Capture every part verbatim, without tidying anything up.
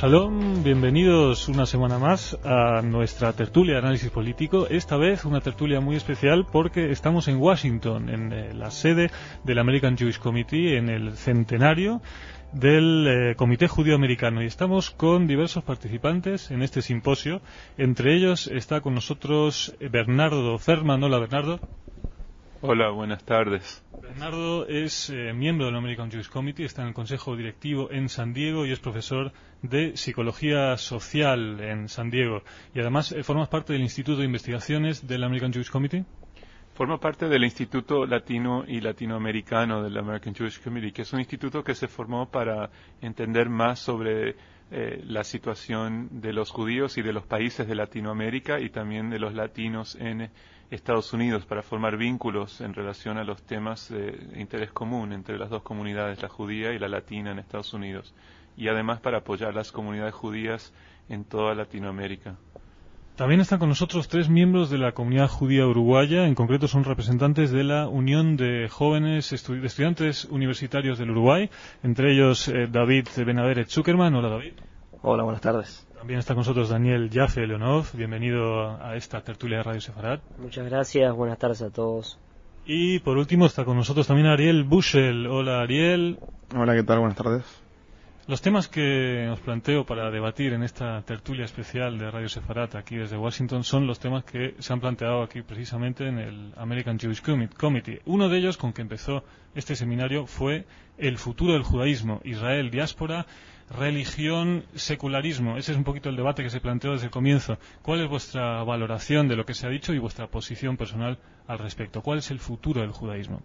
Shalom, bienvenidos una semana más a nuestra tertulia de análisis político. Esta vez una tertulia muy especial porque estamos en Washington, en eh, la sede del American Jewish Committee, en el centenario del eh, Comité Judío Americano, y estamos con diversos participantes en este simposio. Entre ellos está con nosotros Bernardo Ferman. Hola, Bernardo. Hola, buenas tardes. Bernardo es eh, miembro del American Jewish Committee, está en el Consejo Directivo en San Diego y es profesor de Psicología Social en San Diego. Y además eh, formas parte del Instituto de Investigaciones del American Jewish Committee. Formo parte del Instituto Latino y Latinoamericano del American Jewish Committee, que es un instituto que se formó para entender más sobre eh, la situación de los judíos y de los países de Latinoamérica y también de los latinos en Estados Unidos, para formar vínculos en relación a los temas de interés común entre las dos comunidades, la judía y la latina en Estados Unidos, y además para apoyar las comunidades judías en toda Latinoamérica. También están con nosotros tres miembros de la comunidad judía uruguaya, en concreto son representantes de la Unión de Jóvenes Estu- de Estudiantes Universitarios del Uruguay, entre ellos eh, David Benaveret Zuckerman. Hola, David. Hola, buenas tardes. También está con nosotros Daniel Jaffe Leonov, bienvenido a esta tertulia de Radio Sefarad. Muchas gracias, buenas tardes a todos. Y por último está con nosotros también Ariel Bushel. Hola, Ariel. Hola, ¿qué tal? Buenas tardes. Los temas que os planteo para debatir en esta tertulia especial de Radio Sefarad aquí desde Washington son los temas que se han planteado aquí precisamente en el American Jewish Committee. Uno de ellos, con que empezó este seminario, fue el futuro del judaísmo, Israel, diáspora, religión, secularismo. Ese es un poquito el debate que se planteó desde el comienzo. ¿Cuál es vuestra valoración de lo que se ha dicho y vuestra posición personal al respecto? ¿Cuál es el futuro del judaísmo?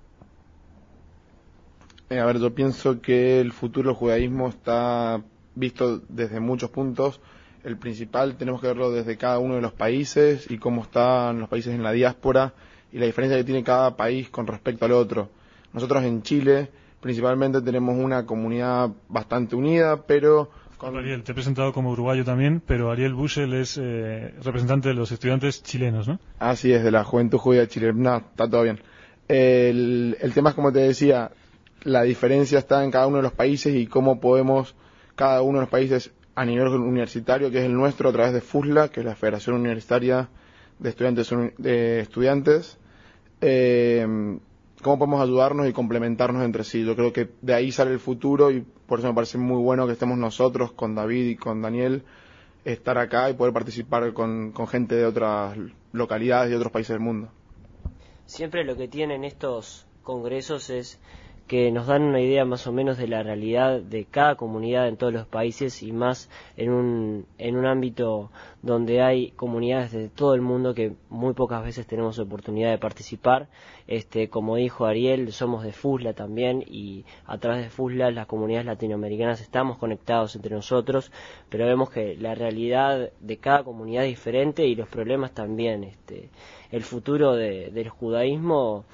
Eh, a ver, yo pienso que el futuro del judaísmo está visto desde muchos puntos. El principal tenemos que verlo desde cada uno de los países y cómo están los países en la diáspora y la diferencia que tiene cada país con respecto al otro. Nosotros en Chile principalmente tenemos una comunidad bastante unida, pero... Con... Ariel, te he presentado como uruguayo también, pero Ariel Bushel es eh, representante de los estudiantes chilenos, ¿no? Así es, de la Juventud Judía chilena. No, está todo bien. El, el tema es, como te decía, la diferencia está en cada uno de los países y cómo podemos, cada uno de los países a nivel universitario, que es el nuestro, a través de FUSLA, que es la Federación Universitaria de Estudiantes, de estudiantes eh, cómo podemos ayudarnos y complementarnos entre sí. Yo creo que de ahí sale el futuro y por eso me parece muy bueno que estemos nosotros, con David y con Daniel, estar acá y poder participar con, con gente de otras localidades y otros países del mundo. Siempre lo que tienen estos congresos es que nos dan una idea más o menos de la realidad de cada comunidad en todos los países y más en un en un ámbito donde hay comunidades de todo el mundo que muy pocas veces tenemos oportunidad de participar. Este, como dijo Ariel, somos de FUSLA también y a través de FUSLA las comunidades latinoamericanas estamos conectados entre nosotros, pero vemos que la realidad de cada comunidad es diferente y los problemas también. Este, el futuro de, del judaísmo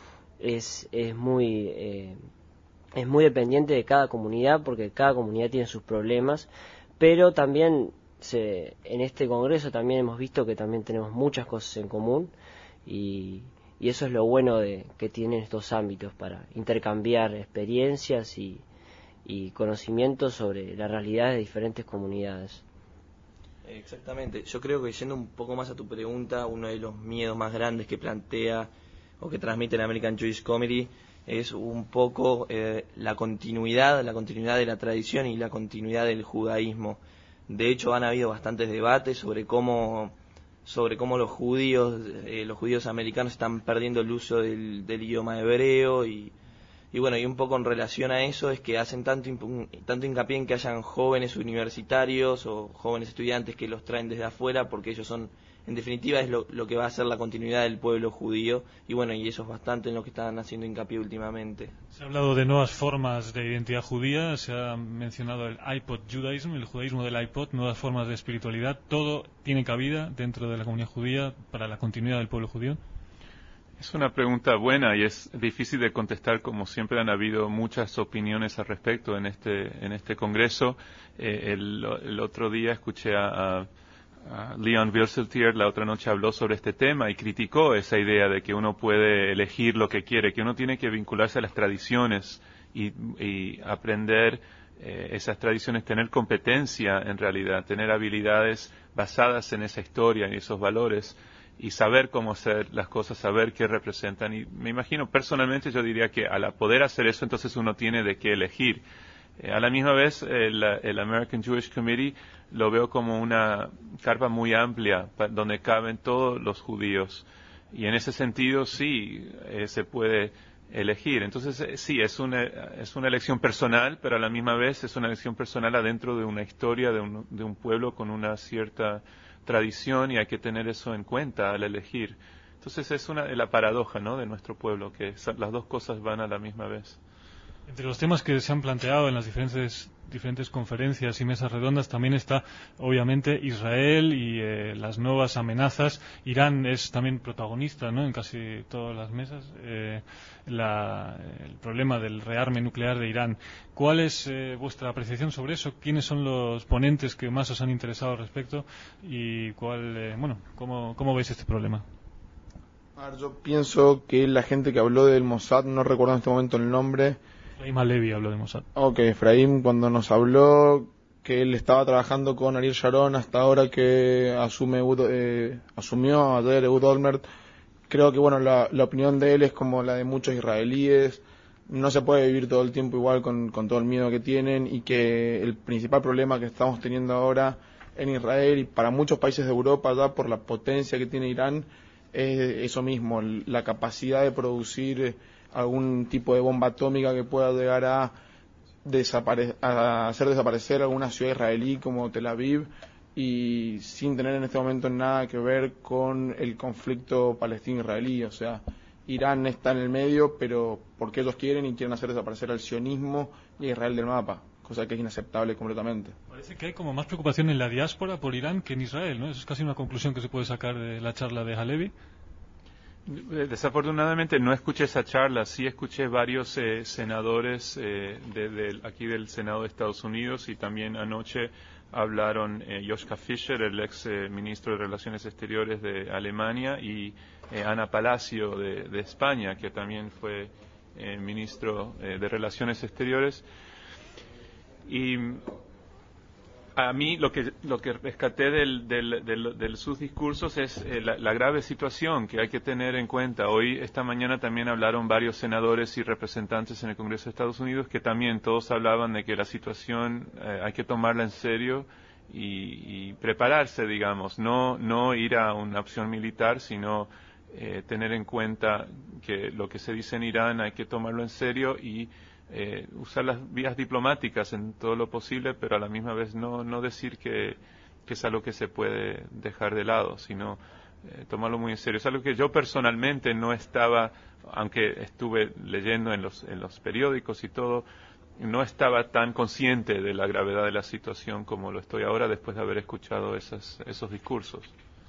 es es muy eh, es muy dependiente de cada comunidad porque cada comunidad tiene sus problemas, pero también se, en este congreso también hemos visto que también tenemos muchas cosas en común y, y eso es lo bueno de que tienen estos ámbitos para intercambiar experiencias y, y conocimientos sobre la realidad de diferentes comunidades. Exactamente, yo creo que yendo un poco más a tu pregunta, uno de los miedos más grandes que plantea o que transmite el American Jewish Committee es un poco eh, la continuidad, la continuidad de la tradición y la continuidad del judaísmo. De hecho, han habido bastantes debates sobre cómo sobre cómo los judíos, eh, los judíos americanos están perdiendo el uso del, del idioma hebreo y, y bueno, y un poco en relación a eso es que hacen tanto tanto hincapié en que hayan jóvenes universitarios o jóvenes estudiantes que los traen desde afuera porque ellos son, en definitiva, es lo, lo que va a ser la continuidad del pueblo judío y bueno, y eso es bastante en lo que están haciendo hincapié últimamente. Se ha hablado de nuevas formas de identidad judía, se ha mencionado el iPod Judaism, el judaísmo del iPod, nuevas formas de espiritualidad. ¿Todo tiene cabida dentro de la comunidad judía para la continuidad del pueblo judío? Es una pregunta buena y es difícil de contestar. Como siempre han habido muchas opiniones al respecto en este en este congreso. Eh, el, el otro día escuché a, a Uh, Leon Wieseltier la otra noche habló sobre este tema y criticó esa idea de que uno puede elegir lo que quiere, que uno tiene que vincularse a las tradiciones y, y aprender eh, esas tradiciones, tener competencia en realidad, tener habilidades basadas en esa historia y esos valores, y saber cómo hacer las cosas, saber qué representan. Y me imagino, personalmente yo diría que al poder hacer eso, entonces uno tiene de qué elegir. Eh, a la misma vez, el, el American Jewish Committee lo veo como una carpa muy amplia, pa, donde caben todos los judíos. Y en ese sentido, sí, eh, se puede elegir. Entonces, eh, sí, es una, es una elección personal, pero a la misma vez es una elección personal adentro de una historia, de un, de un pueblo con una cierta tradición, y hay que tener eso en cuenta al elegir. Entonces es una la paradoja, ¿no?, de nuestro pueblo, que las dos cosas van a la misma vez. Entre los temas que se han planteado en las diferentes diferentes conferencias y mesas redondas también está obviamente Israel y eh, las nuevas amenazas. Irán es también protagonista, ¿no?, en casi todas las mesas. Eh, la, el problema del rearme nuclear de Irán. ¿Cuál es eh, vuestra apreciación sobre eso? ¿Quiénes son los ponentes que más os han interesado al respecto? Y cuál, eh, bueno, ¿cómo, cómo veis este problema? A ver, yo pienso que la gente que habló del Mossad, no recuerdo en este momento el nombre. Efraim Halevi habló de Mossad. Ok, Efraim, cuando nos habló que él estaba trabajando con Ariel Sharon hasta ahora que asume eh, asumió ayer Ehud Olmert, creo que bueno la, la opinión de él es como la de muchos israelíes. No se puede vivir todo el tiempo igual con, con todo el miedo que tienen, y que el principal problema que estamos teniendo ahora en Israel y para muchos países de Europa, ya por la potencia que tiene Irán, es eso mismo, la capacidad de producir algún tipo de bomba atómica que pueda llegar a, desapare- a hacer desaparecer alguna ciudad israelí como Tel Aviv, y sin tener en este momento nada que ver con el conflicto palestino-israelí. O sea, Irán está en el medio, pero porque ellos quieren y quieren hacer desaparecer al sionismo y a Israel del mapa, cosa que es inaceptable completamente. Parece que hay como más preocupación en la diáspora por Irán que en Israel, ¿no? Eso es casi una conclusión que se puede sacar de la charla de Halevi. Desafortunadamente no escuché esa charla, sí escuché varios eh, senadores eh, de, de, aquí del Senado de Estados Unidos, y también anoche hablaron eh, Joschka Fischer, el ex eh, ministro de Relaciones Exteriores de Alemania, y eh, Ana Palacio de, de España, que también fue eh, ministro eh, de Relaciones Exteriores. Y a mí lo que lo que rescaté del, del, del, de sus discursos es eh, la, la grave situación que hay que tener en cuenta. Hoy, esta mañana, también hablaron varios senadores y representantes en el Congreso de Estados Unidos, que también todos hablaban de que la situación eh, hay que tomarla en serio y, y prepararse, digamos, no no ir a una opción militar, sino eh, tener en cuenta que lo que se dice en Irán hay que tomarlo en serio y Eh, usar las vías diplomáticas en todo lo posible, pero a la misma vez no, no decir que, que es algo que se puede dejar de lado, sino eh, tomarlo muy en serio. Es algo que yo personalmente no estaba, aunque estuve leyendo en los, en los periódicos y todo, no estaba tan consciente de la gravedad de la situación como lo estoy ahora después de haber escuchado esas, esos discursos.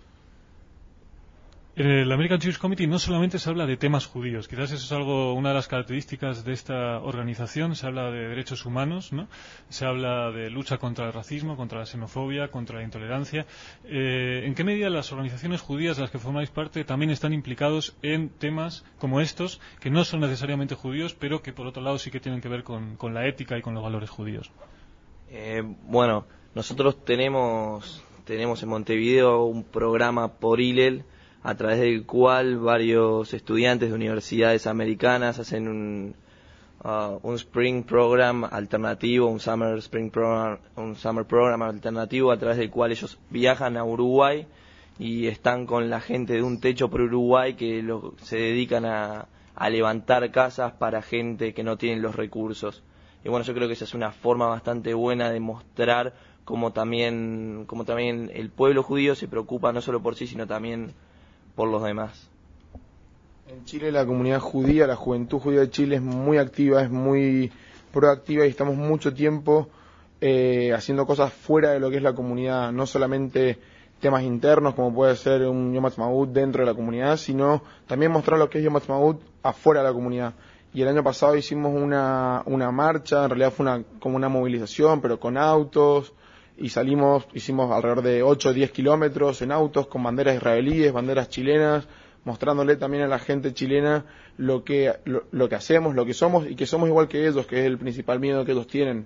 En el American Jewish Committee no solamente se habla de temas judíos, quizás eso es algo, una de las características de esta organización. Se habla de derechos humanos, ¿no? Se habla de lucha contra el racismo, contra la xenofobia, contra la intolerancia. Eh, ¿En qué medida las organizaciones judías de las que formáis parte también están implicados en temas como estos, que no son necesariamente judíos, pero que por otro lado sí que tienen que ver con, con la ética y con los valores judíos? Eh, bueno, nosotros tenemos, tenemos en Montevideo un programa por Hillel, a través del cual varios estudiantes de universidades americanas hacen un, uh, un spring program alternativo, un summer spring program, un summer program alternativo, a través del cual ellos viajan a Uruguay y están con la gente de Un Techo por Uruguay, que lo, se dedican a, a levantar casas para gente que no tiene los recursos. Y bueno, yo creo que esa es una forma bastante buena de mostrar cómo también, cómo también el pueblo judío se preocupa no solo por sí, sino también por los demás. En Chile la comunidad judía, la juventud judía de Chile es muy activa, es muy proactiva, y estamos mucho tiempo eh, haciendo cosas fuera de lo que es la comunidad, no solamente temas internos como puede ser un Yom Ha'atzmaut dentro de la comunidad, sino también mostrar lo que es Yom Ha'atzmaut afuera de la comunidad. Y el año pasado hicimos una, una marcha, en realidad fue una, como una movilización, pero con autos, y salimos, hicimos alrededor de ocho o diez kilómetros en autos con banderas israelíes, banderas chilenas, mostrándole también a la gente chilena lo que, lo, lo que hacemos, lo que somos, y que somos igual que ellos, que es el principal miedo que ellos tienen,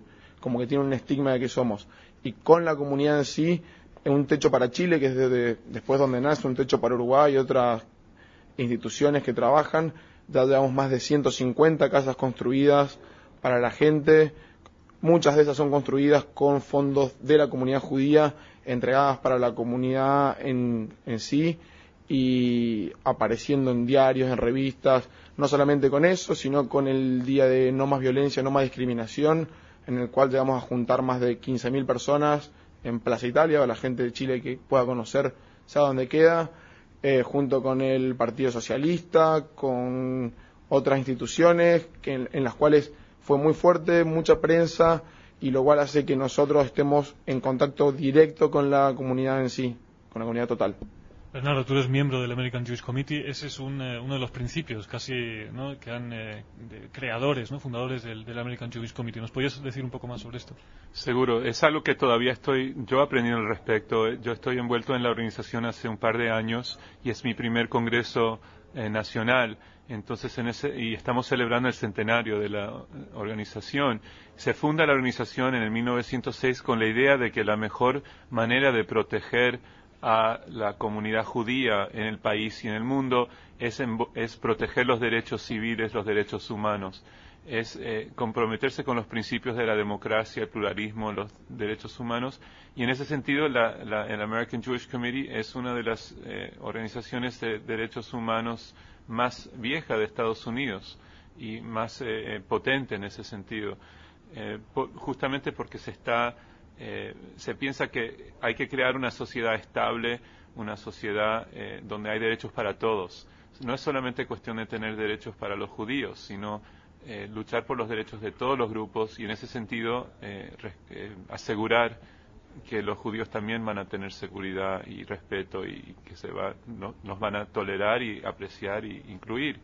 como que tiene un estigma de que somos. Y con la comunidad en sí, un techo para Chile, que es desde después donde nace, un techo para Uruguay y otras instituciones que trabajan, ya llevamos más de ciento cincuenta casas construidas para la gente. Muchas de esas son construidas con fondos de la comunidad judía, entregadas para la comunidad en, en sí, y apareciendo en diarios, en revistas, no solamente con eso, sino con el Día de No Más Violencia, No Más Discriminación, en el cual llegamos a juntar más de quince mil personas en Plaza Italia, a la gente de Chile que pueda conocer, sabe dónde queda, eh, junto con el Partido Socialista, con otras instituciones que en, en las cuales fue muy fuerte, mucha prensa, y lo cual hace que nosotros estemos en contacto directo con la comunidad en sí, con la comunidad total. Bernardo, tú eres miembro del American Jewish Committee. Ese es un, eh, uno de los principios casi, ¿no?, que han eh, de creadores, ¿no?, fundadores del, del American Jewish Committee. ¿Nos podrías decir un poco más sobre esto? Seguro, es algo que todavía estoy yo aprendiendo al respecto. Yo estoy envuelto en la organización hace un par de años y es mi primer congreso eh, nacional. Entonces, en ese, y estamos celebrando el centenario de la organización. Se funda la organización en el mil novecientos seis con la idea de que la mejor manera de proteger a la comunidad judía en el país y en el mundo es, en, es proteger los derechos civiles, los derechos humanos, es eh, comprometerse con los principios de la democracia, el pluralismo, los derechos humanos, y en ese sentido la, la, el American Jewish Committee es una de las eh, organizaciones de derechos humanos más vieja de Estados Unidos y más eh, potente en ese sentido, eh, por, justamente porque se está Eh, se piensa que hay que crear una sociedad estable, una sociedad eh, donde hay derechos para todos. No es solamente cuestión de tener derechos para los judíos, sino eh, luchar por los derechos de todos los grupos y en ese sentido eh, res, eh, asegurar que los judíos también van a tener seguridad y respeto y que se va, no, nos van a tolerar y apreciar y incluir.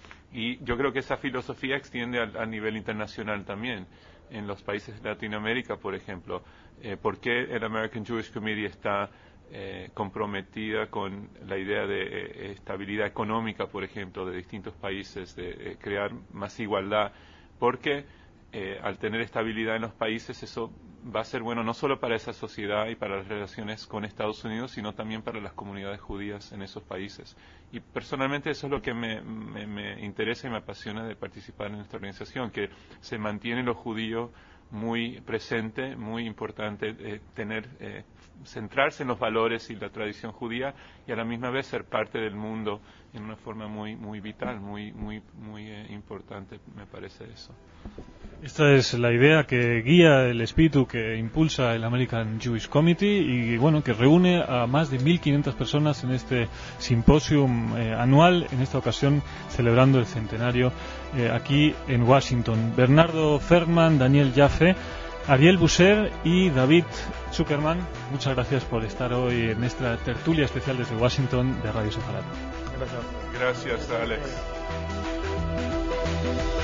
Y yo creo que esa filosofía extiende al, al nivel internacional también. En los países de Latinoamérica, por ejemplo, eh, ¿por qué el American Jewish Committee está eh, comprometida con la idea de eh, estabilidad económica, por ejemplo, de distintos países, de eh, crear más igualdad? Porque eh, al tener estabilidad en los países, eso va a ser bueno no solo para esa sociedad y para las relaciones con Estados Unidos, sino también para las comunidades judías en esos países. Y personalmente eso es lo que me, me, me interesa y me apasiona de participar en esta organización, que se mantiene lo judío muy presente, muy importante eh, tener, eh, centrarse en los valores y la tradición judía y a la misma vez ser parte del mundo en una forma muy muy vital, muy muy muy eh, importante, me parece eso. Esta es la idea que guía el espíritu que impulsa el American Jewish Committee y bueno, que reúne a más de mil quinientas personas en este simposium eh, anual, en esta ocasión celebrando el centenario eh, aquí en Washington. Bernardo Fergman, Daniel Jaffe, Ariel Busser y David Zuckerman, muchas gracias por estar hoy en esta tertulia especial desde Washington de Radio Sefarat. Gracias. Gracias, Alex.